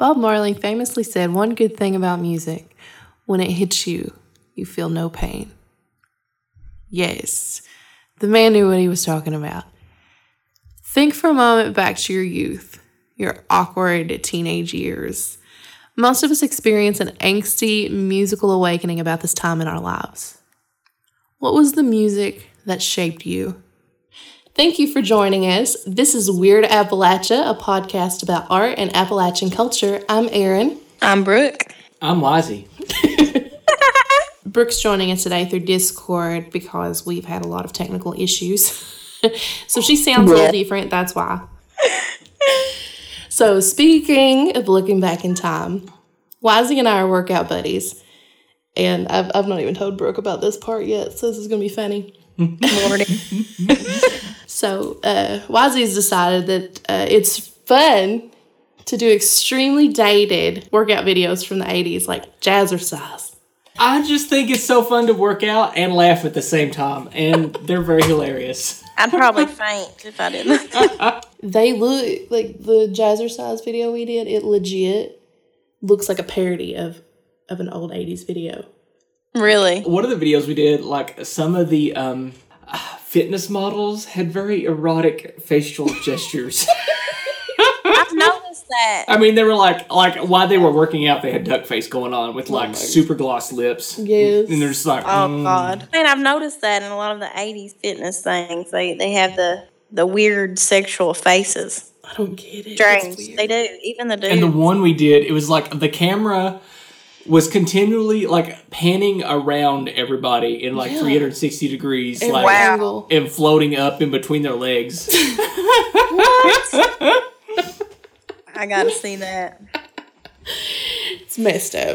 Bob Marley famously said one good thing about music: when it hits you, you feel no pain. Yes, the man knew what he was talking about. Think for a moment back to your youth, your awkward teenage years. Most of us experience an angsty musical awakening about this time in our lives. What was the music that shaped you? Thank you for joining us. This is Weird Appalachia, a podcast about art and Appalachian culture. I'm Erin. I'm Brooke. I'm Wazzy. Brooke's joining us today through Discord because we've had a lot of technical issues. So she sounds a little different, that's why. So speaking of looking back in time, Wazzy and I are workout buddies. And I've not even told Brooke about this part yet, so this is going to be funny. So Wazzy's decided that it's fun to do extremely dated workout videos from the 80s, like Jazzercise. I just think it's so fun to work out and laugh at the same time, and they're very hilarious. I'd probably faint if I didn't. They look like the Jazzercise video we did. It legit looks like a parody of an old 80s video. Really? One of the videos we did, like some of the fitness models had very erotic facial gestures. I've noticed that. I mean, they were like while they were working out, they had duck face going on with like super gloss lips. Yes. And they're just like, oh God. Man, I've noticed that in a lot of the 80s fitness things. They have the weird sexual faces. I don't get it. Strange. They do. Even the dudes. And the one we did, it was like the camera was continually like panning around everybody in like 360 degrees, and like wow. and floating up in between their legs. What? I gotta see that. It's messed up.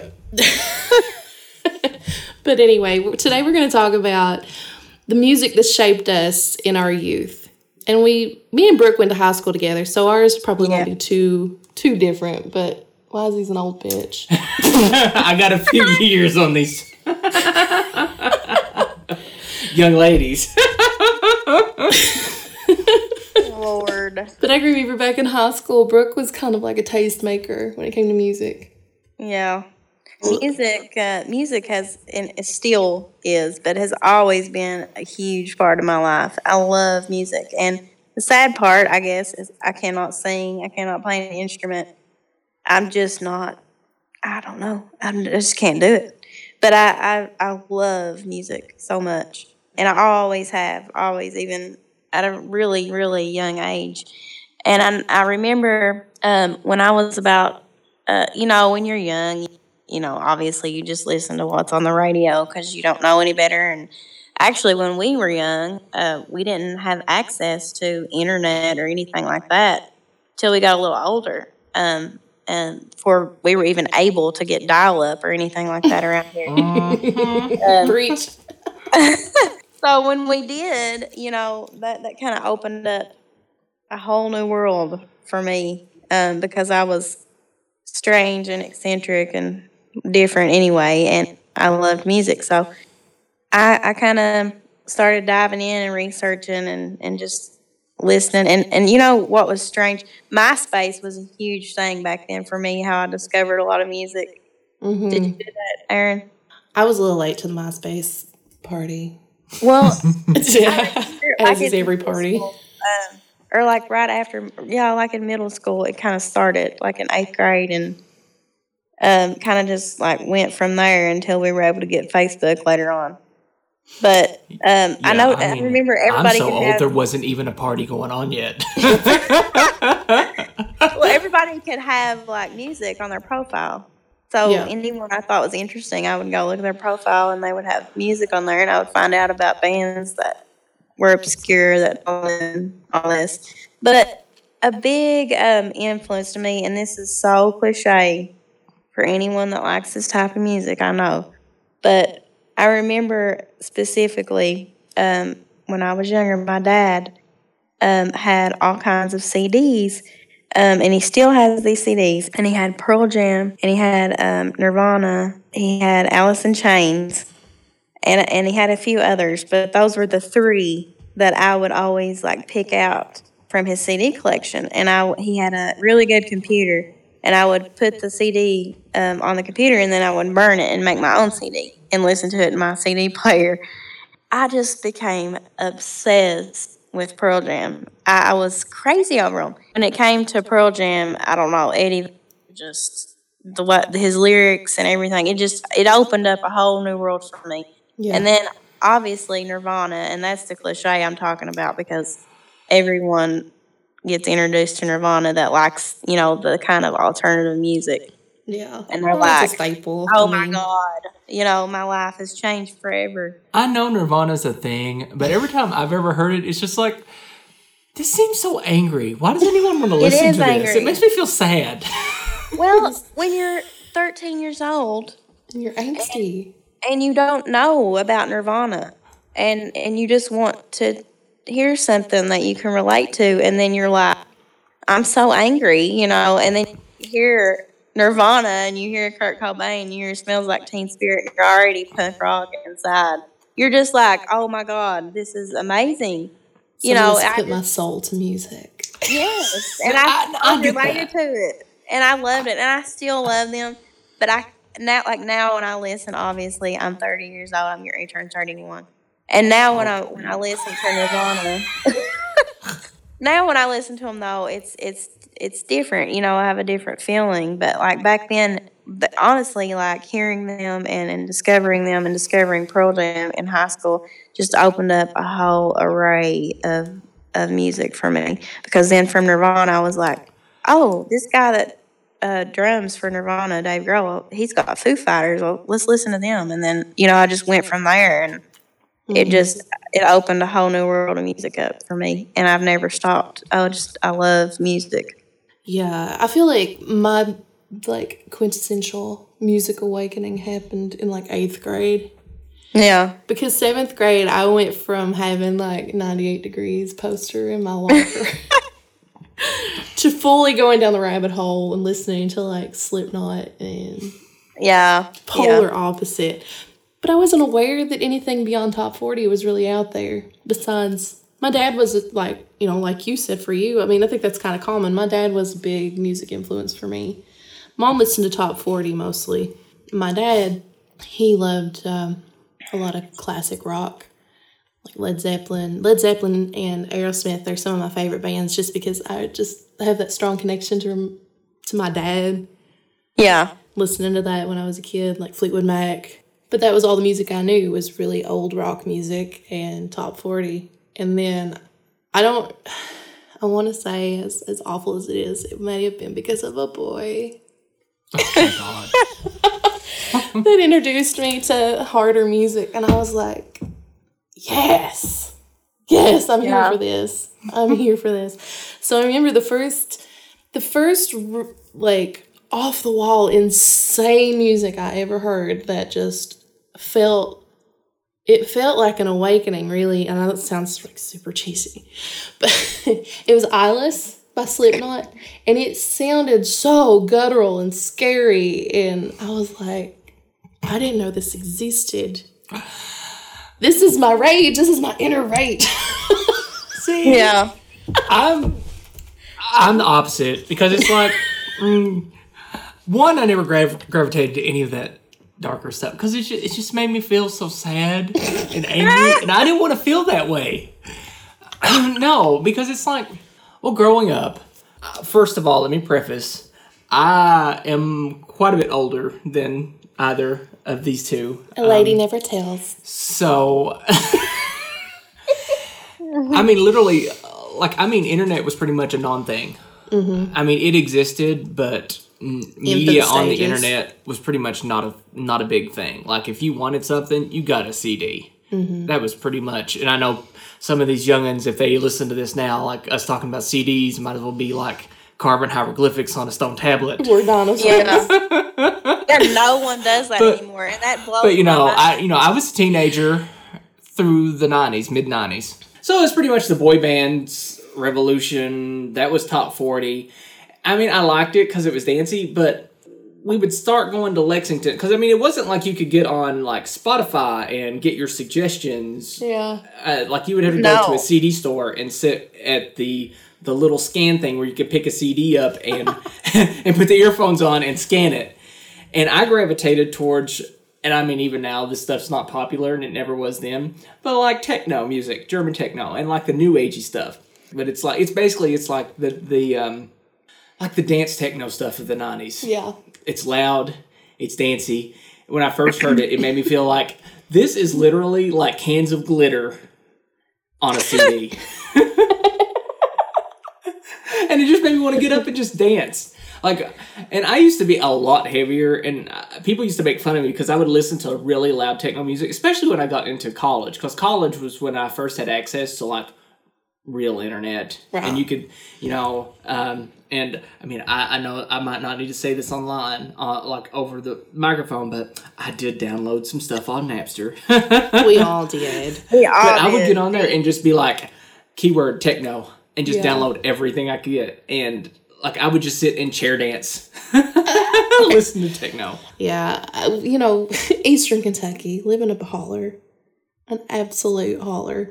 But anyway, today we're going to talk about the music that shaped us in our youth. And me and Brooke went to high school together, so ours probably won't be too different, but Wazzy's an old bitch. I got a few years on these young ladies. Lord. But I remember back in high school, Brooke was kind of like a tastemaker when it came to music. Yeah. Music has, and it still is, but has always been a huge part of my life. I love music. And the sad part, I guess, is I cannot sing. I cannot play an instrument. I'm just not, I don't know. I just can't do it. But I love music so much. And I always have, even at a really, really young age. And I remember when I was about, when you're young, obviously you just listen to what's on the radio because you don't know any better. And actually, when we were young, we didn't have access to internet or anything like that till we got a little older. And before we were even able to get dial-up or anything like that around here. Breach. So when we did, that kind of opened up a whole new world for me because I was strange and eccentric and different anyway, and I loved music. So I kind of started diving in and researching and just listening. And you know what was strange? MySpace was a huge thing back then for me, how I discovered a lot of music. Mm-hmm. Did you do that, Erin? I was a little late to the MySpace party. Well, as is every party. Or like right after, like in middle school, it kind of started like in 8th grade and kind of just like went from there until we were able to get Facebook later on. But I remember everybody. I'm so old, there wasn't even a party going on yet. Well, everybody could have like music on their profile. So anyone I thought was interesting, I would go look at their profile and they would have music on there, and I would find out about bands that were obscure, that all this. But a big influence to me, and this is so cliche for anyone that likes this type of music, I know, but I remember specifically when I was younger, my dad had all kinds of CDs, and he still has these CDs. And he had Pearl Jam, and he had Nirvana, he had Alice in Chains, and he had a few others. But those were the three that I would always like pick out from his CD collection. And he had a really good computer, and I would put the CD on the computer, and then I would burn it and make my own CD and listen to it in my CD player. I just became obsessed with Pearl Jam. I was crazy over them. When it came to Pearl Jam, I don't know, Eddie, just his lyrics and everything, it opened up a whole new world for me. Yeah. And then obviously Nirvana, and that's the cliche I'm talking about, because everyone gets introduced to Nirvana that likes, the kind of alternative music. Yeah. And they're like, staple. My God, my life has changed forever. I know Nirvana's a thing, but every time I've ever heard it, it's just like, this seems so angry. Why does anyone want to listen to this? It makes me feel sad. Well, when you're 13 years old. And you're angsty. And you don't know about Nirvana. And you just want to hear something that you can relate to. And then you're like, I'm so angry, and then you hear Nirvana and you hear Kurt Cobain, you hear Smells Like Teen Spirit, and you're already punk rock inside. You're just like, oh my God, this is amazing. I put my soul to music. Yes, and I related to it, and I loved it, and I still love them. But now when I listen, obviously I'm 30 years old. I'm getting ready to turn 31, and now when I listen to Nirvana, now when I listen to them though, it's different. I have a different feeling. But like back then, honestly, like hearing them and discovering them and discovering Pearl Jam in high school just opened up a whole array of music for me. Because then from Nirvana, I was like, oh, this guy that drums for Nirvana, Dave Grohl, he's got Foo Fighters. Well, let's listen to them. And then, I just went from there, and it opened a whole new world of music up for me. And I've never stopped. I love music. Yeah, I feel like my quintessential music awakening happened in 8th grade. Yeah. Because 7th grade, I went from having 98 Degrees poster in my locker to fully going down the rabbit hole and listening to Slipknot and polar opposite. But I wasn't aware that anything beyond top 40 was really out there. Besides, my dad was like you said for you. I mean, I think that's kind of common. My dad was a big music influence for me. Mom listened to top 40 mostly. My dad, he loved a lot of classic rock, like Led Zeppelin and Aerosmith. They're some of my favorite bands just because I just have that strong connection to my dad. Yeah. Listening to that when I was a kid, like Fleetwood Mac. But that was all the music I knew, was really old rock music and top 40. And then I want to say, as awful as it is, it may have been because of a boy. Oh, my God. That introduced me to harder music. And I was like, yes, I'm here for this. I'm here for this. So I remember the first off the wall insane music I ever heard that just felt like an awakening, really. I know that sounds super cheesy, but it was Eyeless by Slipknot, and it sounded so guttural and scary, and I was like, I didn't know this existed. This is my rage. This is my inner rage. See? Yeah. I'm the opposite, because it's like, one, I never gravitated to any of that darker stuff, because it just made me feel so sad and angry, and I didn't want to feel that way. No, because it's like, well, growing up, first of all, let me preface, I am quite a bit older than either of these two. A lady never tells. So, I mean, literally, internet was pretty much a non-thing. Mm-hmm. I mean, it existed, but media on the internet was pretty much not a big thing. Like, if you wanted something, you got a CD. Mm-hmm. That was pretty much, and I know some of these youngins, if they listen to this now, like us talking about CDs, might as well be like carving hieroglyphics on a stone tablet. We're dinosaurs. Yeah, no one does that anymore, and that blows. But I was a teenager through the '90s, mid '90s, so it was pretty much the boy bands revolution. That was top 40. I mean, I liked it because it was dancey, but we would start going to Lexington, because I mean, it wasn't like you could get on like Spotify and get your suggestions. Yeah. Like you would have to go to a CD store and sit at the the little scan thing where you could pick a CD up and and put the earphones on and scan it. And I gravitated towards, and I mean, even now, this stuff's not popular, and it never was then, but like techno music, German techno, and like the new agey stuff. But it's like the dance techno stuff of the 90s. Yeah. It's loud, it's dancey. When I first heard it, it made me feel like this is literally like cans of glitter on a CD. And it just made me want to get up and just dance. And I used to be a lot heavier, and people used to make fun of me because I would listen to really loud techno music, especially when I got into college. Because college was when I first had access to like real internet, wow. And you could, and I mean, I know I might not need to say this online, like over the microphone, but I did download some stuff on Napster. We all did. But I would get on there and just be like, keyword techno, and just download everything I could get, and like I would just sit and chair dance, listen to techno. Yeah, Eastern Kentucky, living up a holler, an absolute holler.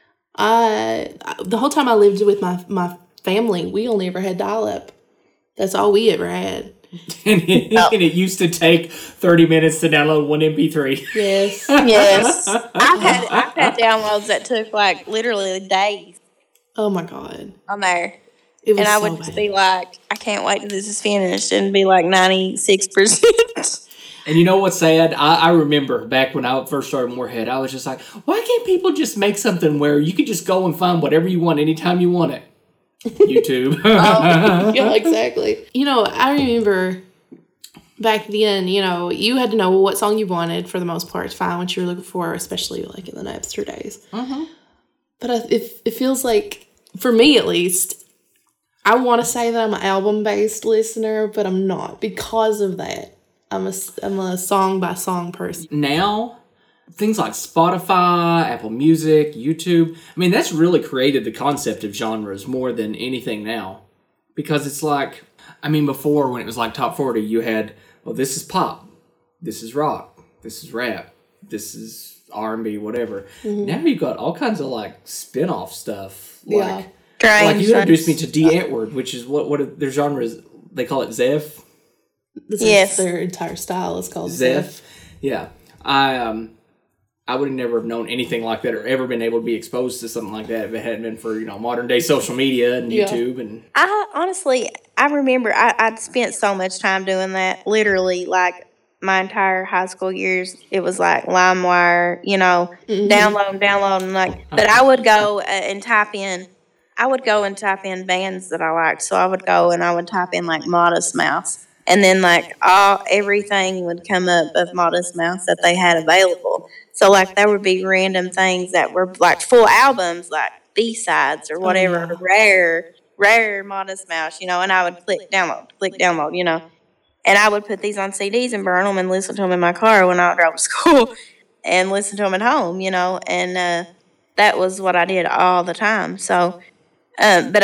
The whole time I lived with my family, we only ever had dial-up. That's all we ever had. And it used to take 30 minutes to download one MP3. Yes. Yes. I've had downloads that took like literally days. Oh my God. On there. It was and I so would just bad. be like, I can't wait till this is finished, and be like 96%. And you know what's sad? I remember back when I first started Moorhead, I was just like, why can't people just make something where you could just go and find whatever you want anytime you want it? YouTube. Yeah, exactly. I remember back then, you had to know what song you wanted for the most part to find what you were looking for, especially like in the Napster days. Mm-hmm. But it feels like, for me at least, I want to say that I'm an album-based listener, but I'm not because of that. I'm a song-by-song person. Now, things like Spotify, Apple Music, YouTube, I mean, that's really created the concept of genres more than anything now. Because it's like, I mean, before when it was like Top 40, you had, well, this is pop, this is rock, this is rap, this is R&B, whatever. Mm-hmm. Now you've got all kinds of like spin-off stuff. Like you introduced me to D. Antwoord, which is what their genre is. They call it Zeph. Yes, their entire style is called Zeph. Yeah, I would have never have known anything like that or ever been able to be exposed to something like that if it hadn't been for modern day social media and YouTube. And I remember I'd spent so much time doing that. Literally, like my entire high school years, it was like LimeWire, downloading like. But I would go and type in. I would go and type in bands that I liked. So I would go and I would type in like Modest Mouse. And then like everything would come up of Modest Mouse that they had available. So like there would be random things that were like full albums, like B-sides or whatever, rare Modest Mouse, and I would click download, And I would put these on CDs and burn them and listen to them in my car when I would drive to school and listen to them at home, and that was what I did all the time. So, but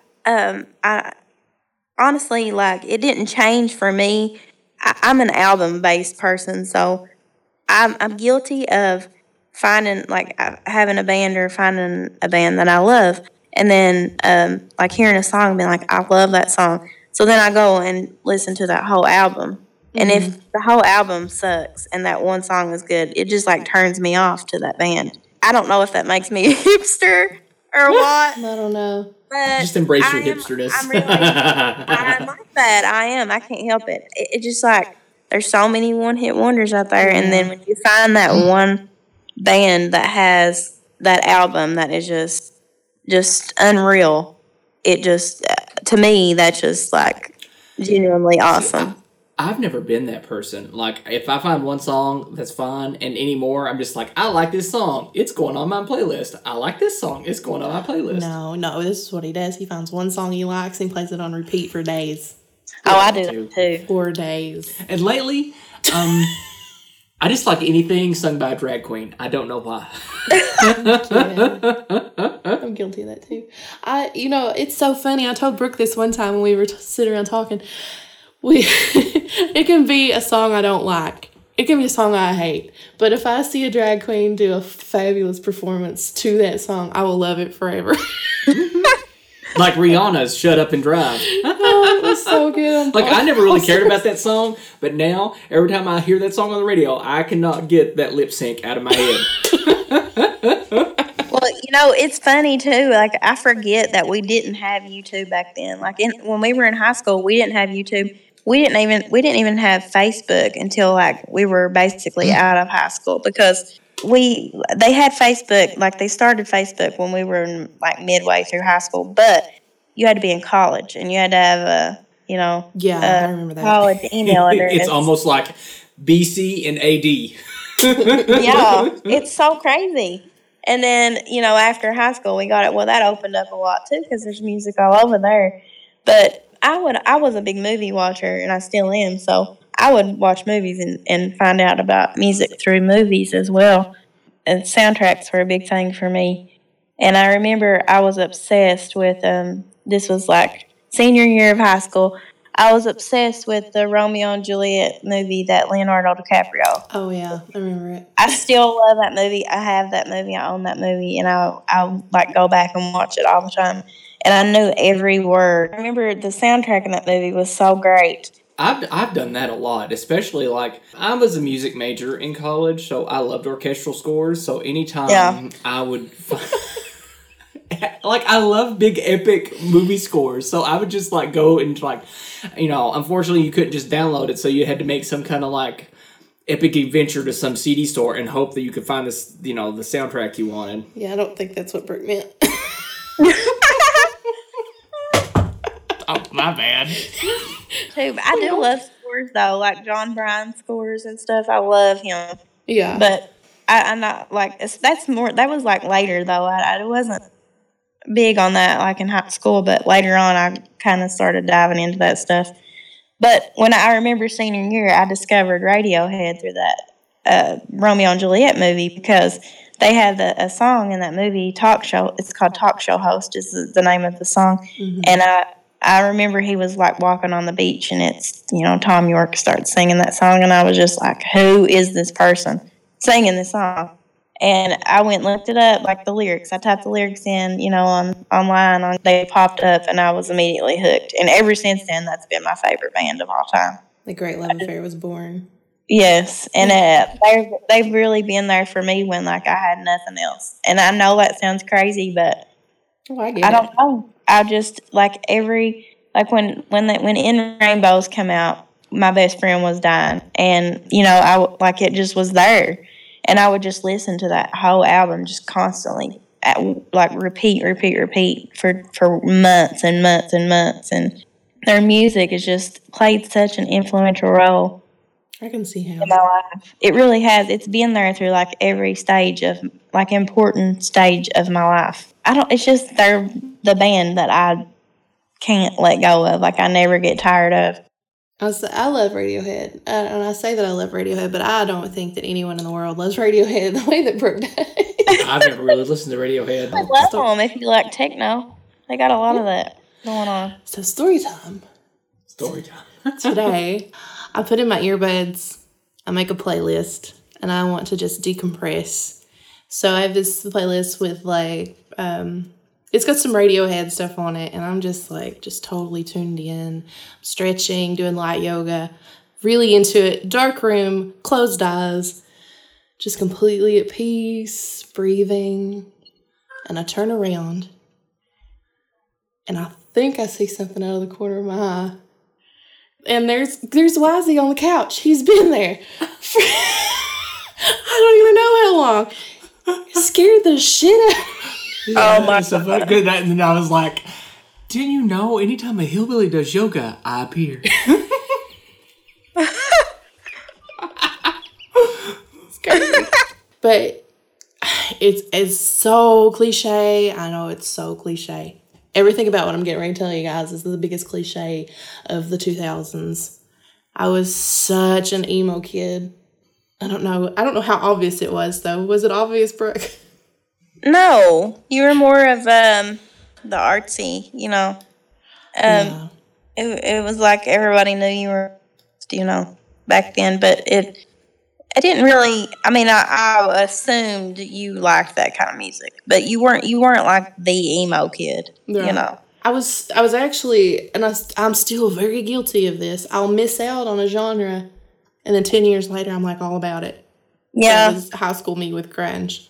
I honestly, like, it didn't change for me. I'm an album-based person, so I'm guilty of finding, like, having a band or finding a band that I love, and then, like, hearing a song and being like, I love that song. So then I go and listen to that whole album. Mm-hmm. And if the whole album sucks and that one song is good, it just, like, turns me off to that band. I don't know if that makes me a hipster or what. I don't know. But just embrace your hipsterness. I like that. I am. I can't help it. It's just like there's so many one-hit wonders out there, and then when you find that one band that has that album that is just unreal, it just to me that's just like genuinely awesome. I've never been that person. Like, if I find one song that's fun and anymore, I'm just like, I like this song. It's going on my playlist. I like this song. It's going on my playlist. No, this is what he does. He finds one song he likes and plays it on repeat for days. Oh, I do that too. 4 days. And lately, I just like anything sung by a drag queen. I don't know why. I'm guilty of that too. It's so funny. I told Brooke this one time when we were sitting around talking. It can be a song I don't like. It can be a song I hate. But if I see a drag queen do a fabulous performance to that song, I will love it forever. Like Rihanna's "Shut Up and Drive." Oh, it was so good. Like, I never really cared about that song, but now, every time I hear that song on the radio, I cannot get that lip sync out of my head. Well, it's funny too. Like, I forget that we didn't have YouTube back then. Like, when we were in high school, we didn't have YouTube. We didn't even have Facebook until like we were basically out of high school, because they had Facebook, like they started Facebook when we were in, like, midway through high school, but you had to be in college and you had to have a I remember that, college email address. It's almost like BC and AD. Yeah, it's so crazy. And then, after high school, we got it. Well, that opened up a lot too, because there's music all over there. But I was a big movie watcher, and I still am. So I would watch movies and find out about music through movies as well. And soundtracks were a big thing for me. And I remember I was obsessed with, this was like senior year of high school, I was obsessed with the Romeo and Juliet movie that Leonardo DiCaprio. Oh, yeah. I remember it. I still love that movie. I have that movie. I own that movie. And I'll like go back and watch it all the time. And I knew every word. I remember the soundtrack in that movie was so great. I've done that a lot, especially like I was a music major in college, so I loved orchestral scores. So anytime I would, like, I love big epic movie scores, so I would just like go and like, unfortunately you couldn't just download it, so you had to make some kind of like epic adventure to some CD store and hope that you could find this, the soundtrack you wanted. Yeah, I don't think that's what Brooke meant. Oh, my bad. Too, I do love scores though, like John Bryan scores and stuff. I love him. Yeah, but I'm not like that's more. That was like later though. I wasn't big on that like in high school, but later on I kind of started diving into that stuff. But when I remember senior year, I discovered Radiohead through that Romeo and Juliet movie, because they had a song in that movie, Talk Show. It's called Talk Show Host is the name of the song. Mm-hmm. And I remember he was like walking on the beach, and it's, Tom York starts singing that song, and I was just like, who is this person singing this song? And I went and looked it up, like the lyrics. I typed the lyrics in, online. They popped up, and I was immediately hooked. And ever since then, that's been my favorite band of all time. The Great Love Affair was born. Yes, and they've really been there for me when like I had nothing else. And I know that sounds crazy, but I don't know. I just like when In Rainbows come out, my best friend was dying, and it just was there, and I would just listen to that whole album just constantly, repeat for months and months and months, and their music has just played such an influential role. I can see how. In my life. It really has. It's been there through like every stage of important stage of my life. It's just they're the band that I can't let go of. Like, I never get tired of. I love Radiohead. And I say that I love Radiohead, but I don't think that anyone in the world loves Radiohead the way that Brooke does. I've never really listened to Radiohead. I love them if you like techno. They got a lot of that going on. So story time. Today, I put in my earbuds, I make a playlist, and I want to just decompress. So I have this playlist with like, it's got some Radiohead stuff on it, and I'm just totally tuned in, stretching, doing light yoga, really into it. Dark room, closed eyes, just completely at peace, breathing. And I turn around, and I think I see something out of the corner of my eye. And there's Wazzy on the couch. He's been there for I don't even know how long. It scared the shit out of me. Oh my God. Good. And then I was like, didn't you know anytime a hillbilly does yoga, I appear? It's crazy. But it's so cliche. I know it's so cliche. Everything about what I'm getting ready to tell you guys is the biggest cliche of the 2000s. I was such an emo kid. I don't know how obvious it was, though. Was it obvious, Brooke? No. You were more of the artsy, Yeah. It was like everybody knew you were, back then. But I didn't really. I mean, I assumed you liked that kind of music, but you weren't like the emo kid, Yeah. I was actually, and I'm still very guilty of this. I'll miss out on a genre, and then 10 years later, I'm like all about it. Yeah. That was high school me with grunge.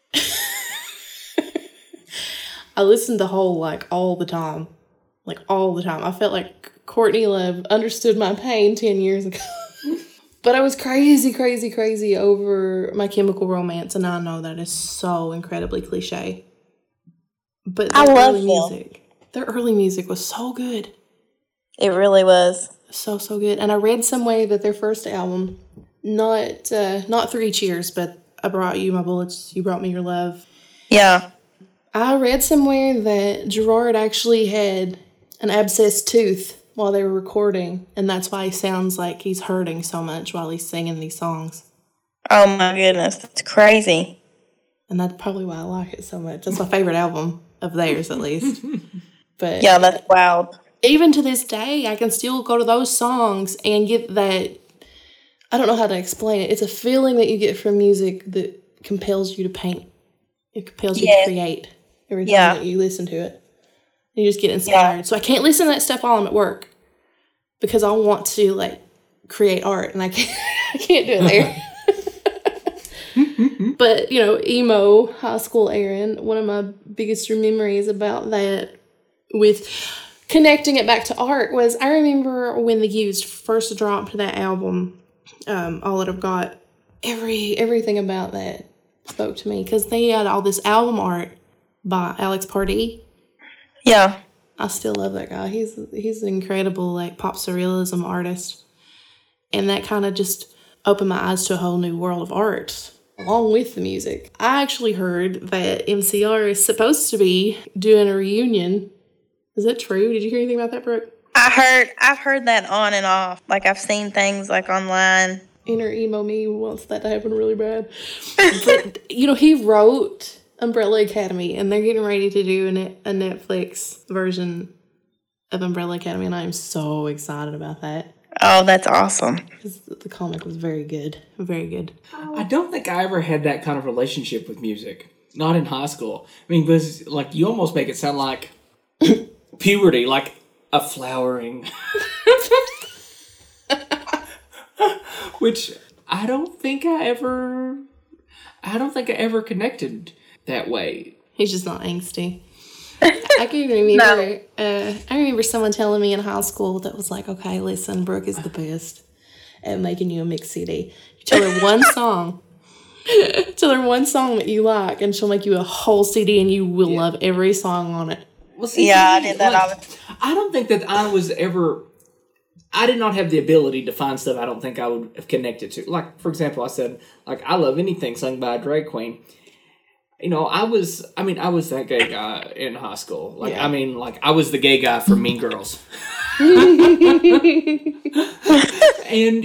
I listened to Hole like all the time. Like all the time. I felt like Courtney Love understood my pain 10 years ago. But I was crazy over My Chemical Romance, and I know that is so incredibly cliche. But I love music. Their early music was so good. It really was. So good. And I read somewhere that their first album, not 3 Cheers, but I Brought You My Bullets, You Brought Me Your Love. Yeah. I read somewhere that Gerard actually had an abscessed tooth while they were recording, and that's why he sounds like he's hurting so much while he's singing these songs. Oh my goodness, that's crazy. And that's probably why I like it so much. That's my favorite album of theirs, at least. But yeah, that's wild. Even to this day, I can still go to those songs and get that. I don't know how to explain it. It's a feeling that you get from music that compels you to paint. It compels you to create every time that you listen to it. You just get inspired. Yeah. So I can't listen to that stuff while I'm at work because I want to like create art, and I can't do it there. But emo high school Aaron, one of my biggest memories about that with connecting it back to art was I remember when The Used first dropped that album, All That I've Got, everything about that spoke to me because they had all this album art by Alex Pardee. Yeah. I still love that guy. He's an incredible like pop surrealism artist. And that kind of just opened my eyes to a whole new world of art along with the music. I actually heard that MCR is supposed to be doing a reunion. Is that true? Did you hear anything about that, Brooke? I've heard that on and off. Like I've seen things like online. Inner emo me wants that to happen really bad. But he wrote Umbrella Academy, and they're getting ready to do a Netflix version of Umbrella Academy, and I'm so excited about that. Oh, that's awesome. Because the comic was very good. Very good. I don't think I ever had that kind of relationship with music. Not in high school. I mean, because like you almost make it sound like puberty, like a flowering. Which I don't think I ever connected that way. He's just not angsty. I can remember. I remember someone telling me in high school that was like, "Okay, listen, Brooke is the best at making you a mix CD. You tell her one song, that you like, and she'll make you a whole CD, and you will love every song on it." Well, see, I did that. I don't think that I was ever. I did not have the ability to find stuff I don't think I would have connected to. Like, for example, I said, like, I love anything sung by a drag queen. I was that gay guy in high school. Like, yeah. I mean, like, I was the gay guy from Mean Girls. And,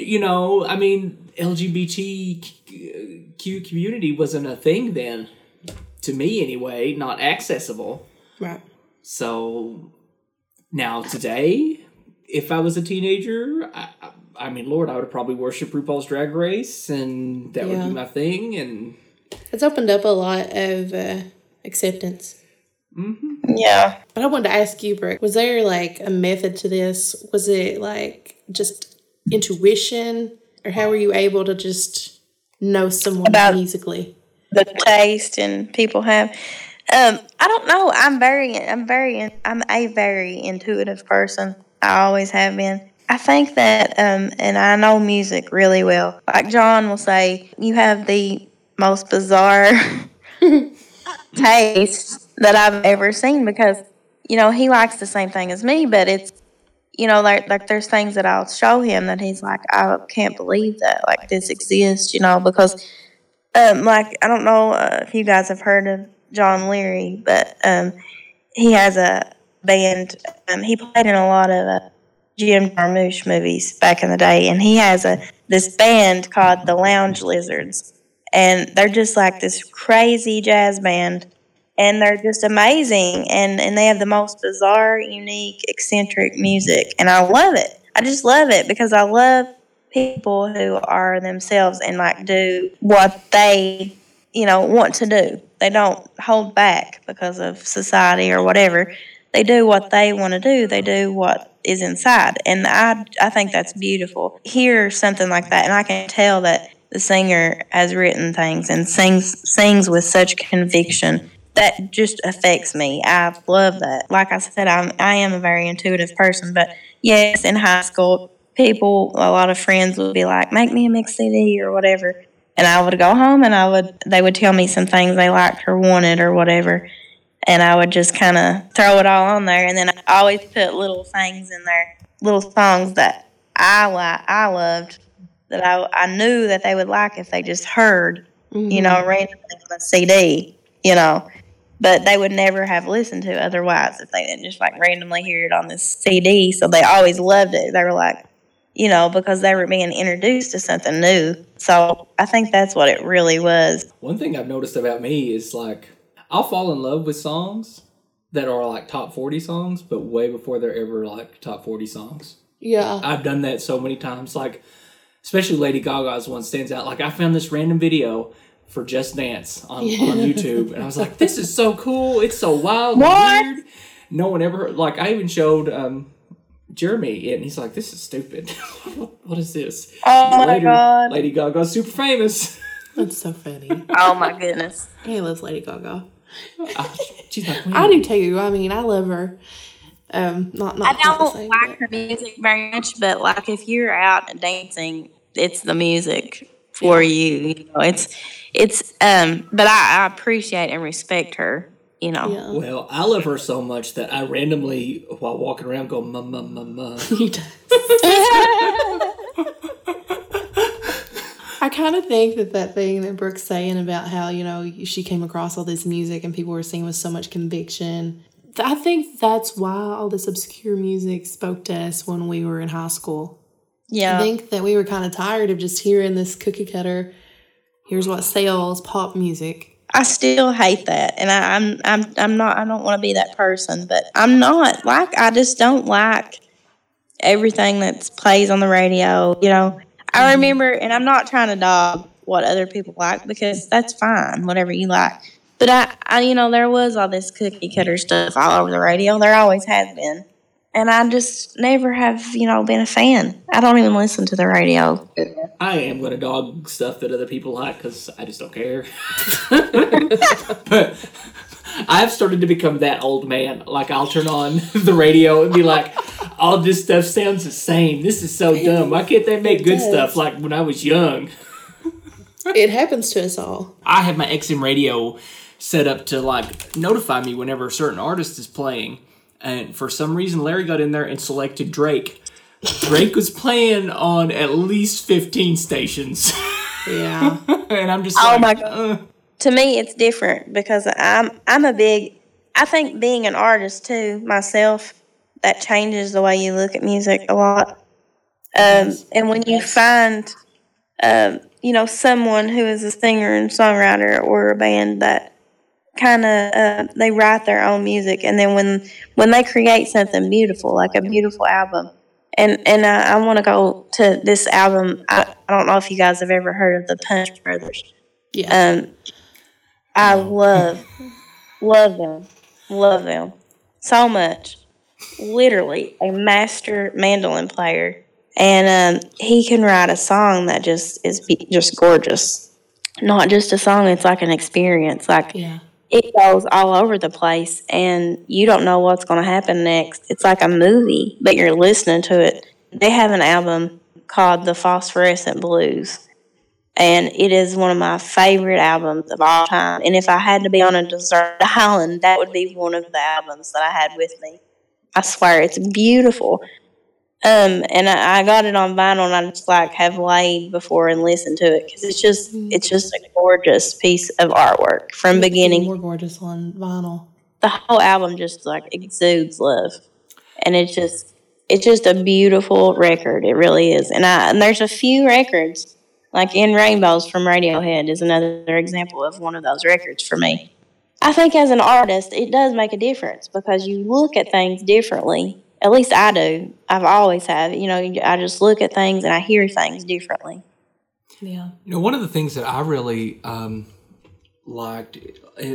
LGBTQ community wasn't a thing then. To me, anyway, not accessible. Right. So, now today, if I was a teenager, I mean, Lord, I would probably worship RuPaul's Drag Race, and that would be my thing, and... It's opened up a lot of acceptance. Mm-hmm. Yeah. But I wanted to ask you, Brooke, was there like a method to this? Was it like just intuition? Or how were you able to just know someone about musically? The taste and people have. I don't know. I'm a very intuitive person. I always have been. I think that, and I know music really well. Like John will say, you have the most bizarre taste that I've ever seen because, he likes the same thing as me, but it's, like there's things that I'll show him that he's like, I can't believe that, like this exists, because, like, I don't know if you guys have heard of John Leary, but he has a band, he played in a lot of Jim Jarmusch movies back in the day, and he has this band called the Lounge Lizards. And they're just like this crazy jazz band. And they're just amazing. And they have the most bizarre, unique, eccentric music. And I love it. I just love it because I love people who are themselves and like do what they, want to do. They don't hold back because of society or whatever. They do what they want to do. They do what is inside. And I think that's beautiful. Hear something like that, and I can tell that the singer has written things and sings with such conviction. That just affects me. I love that. Like I said, I am a very intuitive person, but yes, in high school, a lot of friends would be like, make me a mix CD or whatever. And I would go home and they would tell me some things they liked or wanted or whatever. And I would just kind of throw it all on there. And then I always put little things in there, little songs that I loved, that I knew that they would like if they just heard, randomly on a CD, But they would never have listened to otherwise if they didn't just like randomly hear it on this CD. So they always loved it. They were like, because they were being introduced to something new. So I think that's what it really was. One thing I've noticed about me is like, I'll fall in love with songs that are like top 40 songs, but way before they're ever like top 40 songs. Yeah. I've done that so many times. Like, especially Lady Gaga's one stands out. Like, I found this random video for Just Dance on YouTube, and I was like, this is so cool. It's so wild and weird. No one ever, like, I even showed Jeremy it, and he's like, this is stupid. What is this? Oh, my God. Lady Gaga's super famous. That's so funny. Oh, my goodness. He loves Lady Gaga. She's my queen. I do too. I mean, I love her. Not I don't like her music very much, but like if you're out and dancing, it's the music for you. It's but I appreciate and respect her. Yeah. Well, I love her so much that I randomly, while walking around, go ma ma ma ma. He does. I kind of think that thing that Brooke's saying about how, she came across all this music and people were singing with so much conviction. I think that's why all this obscure music spoke to us when we were in high school. Yeah. I think that we were kind of tired of just hearing this cookie cutter, here's what sells, pop music. I still hate that. And I'm not, I don't want to be that person, but I'm not. Like, I just don't like everything that plays on the radio, I remember, and I'm not trying to dog what other people like because that's fine, whatever you like. But I there was all this cookie cutter stuff all over the radio. There always has been. And I just never have, been a fan. I don't even listen to the radio. I am going to dog stuff that other people like because I just don't care. But I've started to become that old man. Like, I'll turn on the radio and be like, all this stuff sounds the same. This is so dumb. Why can't they make good stuff like when I was young? It happens to us all. I have my XM radio set up to, like, notify me whenever a certain artist is playing. And for some reason, Larry got in there and selected Drake. Drake was playing on at least 15 stations. Yeah. And I'm just oh my God. To me, it's different because I think being an artist too, myself, that changes the way you look at music a lot. And when you find, someone who is a singer and songwriter or a band that kind of, they write their own music. And then when they create something beautiful, like a beautiful album, and I want to go to this album. I don't know if you guys have ever heard of the Punch Brothers. Yeah. I love them so much. Literally a master mandolin player, and he can write a song that just is just gorgeous. Not just a song; it's like an experience. Like it goes all over the place, and you don't know what's going to happen next. It's like a movie, but you're listening to it. They have an album called The Phosphorescent Blues. And it is one of my favorite albums of all time. And if I had to be on a desert island, that would be one of the albums that I had with me. I swear, it's beautiful. And I got it on vinyl, and I just have laid before and listened to it because it's just a gorgeous piece of artwork from beginning. More gorgeous on vinyl. The whole album just exudes love, and it's just a beautiful record. It really is. And there's a few records. Like In Rainbows from Radiohead is another example of one of those records for me. I think as an artist, it does make a difference because you look at things differently. At least I do. I've always have. I just look at things and I hear things differently. Yeah. One of the things that I really liked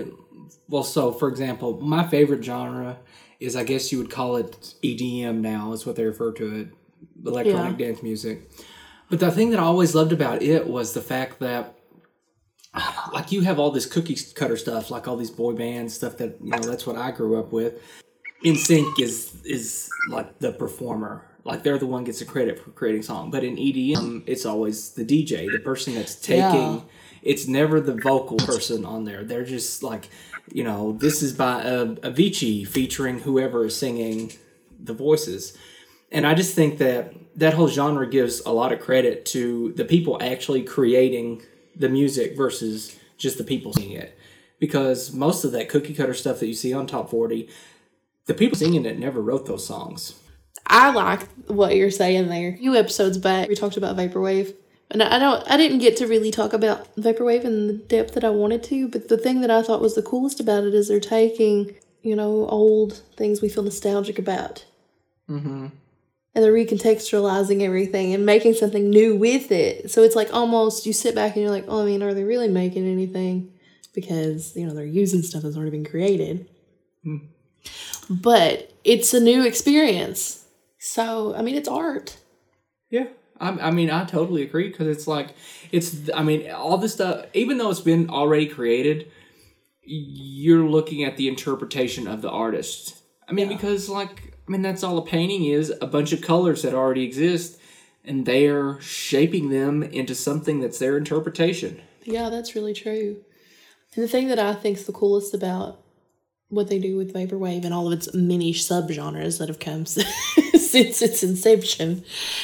Well, so for example, my favorite genre is, I guess you would call it EDM now, is what they refer to it, electronic dance music. But the thing that I always loved about it was the fact that, like, you have all this cookie cutter stuff, like all these boy bands stuff that, you know, that's what I grew up with. NSYNC is like the performer. Like, they're the one gets the credit for creating song. But in EDM, it's always the DJ, the person that's taking. It's never the vocal person on there. They're just like, you know, this is by Avicii featuring whoever is singing the voices. And I just think that that whole genre gives a lot of credit to the people actually creating the music versus just the people singing it. Because most of that cookie cutter stuff that you see on Top 40, the people singing it never wrote those songs. I like what you're saying there. A few episodes back, we talked about Vaporwave. And I didn't get to really talk about Vaporwave in the depth that I wanted to, but the thing that I thought was the coolest about it is they're taking, you know, old things we feel nostalgic about. Mm-hmm. And they're recontextualizing everything and making something new with it. So it's like almost, you sit back and you're like, oh, I mean, are they really making anything? Because, you know, they're using stuff that's already been created. Mm. But it's a new experience. So, I mean, it's art. Yeah. I mean, I totally agree, because it's like, all this stuff, even though it's been already created, you're looking at the interpretation of the artist. I mean, because, like, that's all a painting is, a bunch of colors that already exist, and they're shaping them into something that's their interpretation. Yeah, that's really true. And the thing that I think is the coolest about what they do with Vaporwave and all of its many subgenres that have come since its inception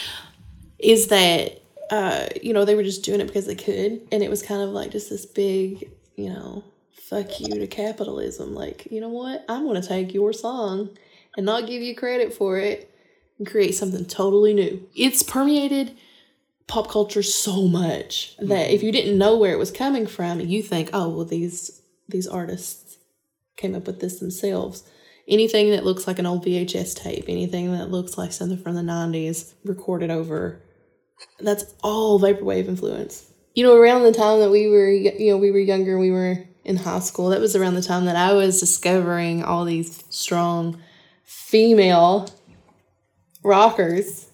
is that, you know, they were just doing it because they could. And it was kind of like just this big, you know, fuck you to capitalism. Like, you know what? I'm going to take your song and not give you credit for it and create something totally new. It's permeated pop culture so much that if you didn't know where it was coming from, you think, oh, well, these artists came up with this themselves. Anything that looks like an old VHS tape, anything that looks like something from the 90s recorded over, that's all Vaporwave influence. You know, around the time that we were younger, we were in high school, that was around the time that I was discovering all these strong female rockers.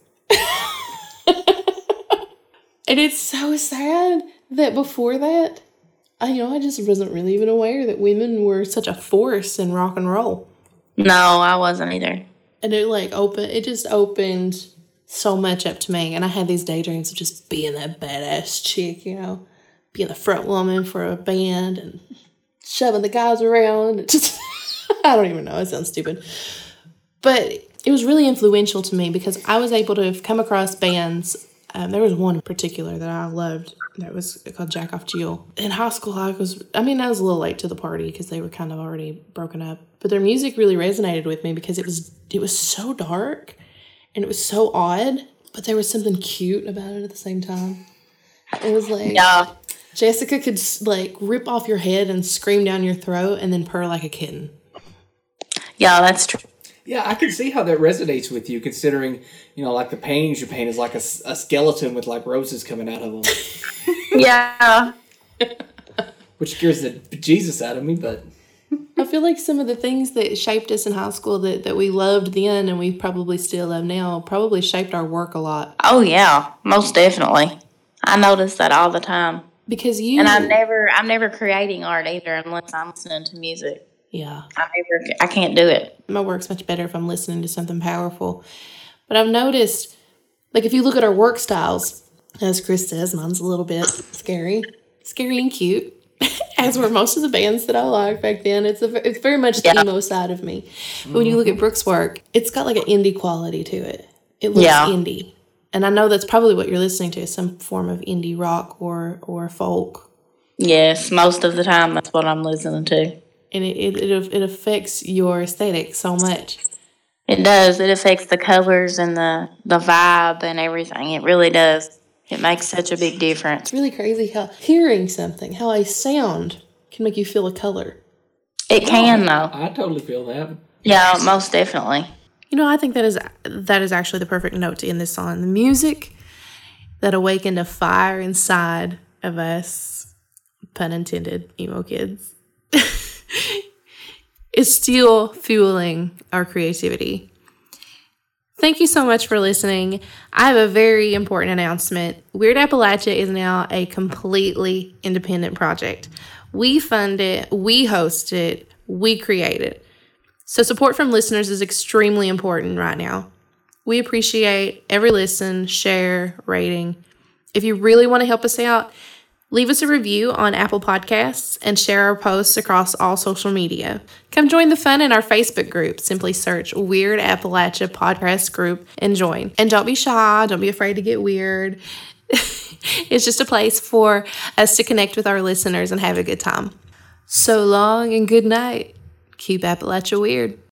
And it's so sad that before that, I just wasn't really even aware that women were such a force in rock and roll. No, I wasn't either. And it just opened so much up to me. And I had these daydreams of just being that badass chick, you know, being the front woman for a band and shoving the guys around. It just, I don't even know, it sounds stupid. But it was really influential to me because I was able to come across bands. There was one in particular that I loved that was called Jack Off Jill. In high school, I was a little late to the party because they were kind of already broken up. But their music really resonated with me because it was so dark and it was so odd, but there was something cute about it at the same time. It was like, yeah. Jessica could like rip off your head and scream down your throat and then purr like a kitten. Yeah, that's true. Yeah, I can see how that resonates with you, considering, you know, like the paintings you paint is like a skeleton with like roses coming out of them. Yeah. Which scares the bejesus out of me, but I feel like some of the things that shaped us in high school that we loved then and we probably still love now probably shaped our work a lot. Oh, yeah, most definitely. I notice that all the time. Because And I'm never creating art either unless I'm listening to music. Yeah. I can't do it. My work's much better if I'm listening to something powerful. But I've noticed, like, if you look at our work styles, as Chris says, mine's a little bit scary and cute, as were most of the bands that I liked back then. It's very much the emo side of me. But when you look at Brooke's work, it's got like an indie quality to it. It looks indie. And I know that's probably what you're listening to, some form of indie rock or folk. Yes, most of the time that's what I'm listening to. And it affects your aesthetic so much. It does. It affects the colors and the vibe and everything. It really does. It makes such a big difference. It's really crazy how hearing something, how a sound can make you feel a color. It can, though. I totally feel that. Yeah, most definitely. You know, I think that is actually the perfect note to end this on. The music that awakened a fire inside of us, pun intended, emo kids. is still fueling our creativity. Thank you so much for listening. I have a very important announcement. Weird Appalachia is now a completely independent project. We fund it, we host it, we create it. So support from listeners is extremely important right now. We appreciate every listen, share, rating. If you really want to help us out, leave us a review on Apple Podcasts and share our posts across all social media. Come join the fun in our Facebook group. Simply search Weird Appalachia Podcast Group and join. And don't be shy. Don't be afraid to get weird. It's just a place for us to connect with our listeners and have a good time. So long and good night. Keep Appalachia weird.